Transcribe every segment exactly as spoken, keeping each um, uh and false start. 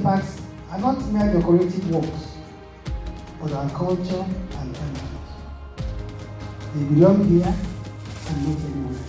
artifacts are not mere decorative works, but our culture and heritage. They belong here and not anywhere else.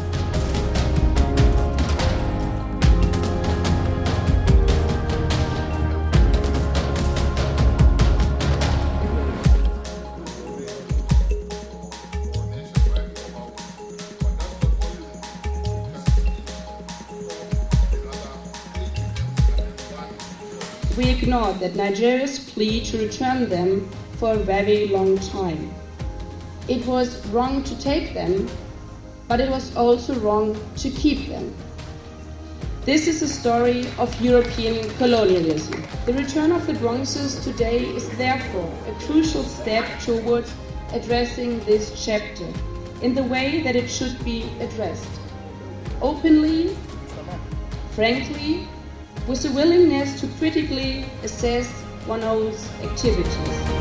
We ignored that Nigeria's plea to return them for a very long time. It was wrong to take them, but it was also wrong to keep them. This is a story of European colonialism. The return of the Bronxes today is therefore a crucial step towards addressing this chapter in the way that it should be addressed. Openly, frankly, with a willingness to critically assess one's own activities.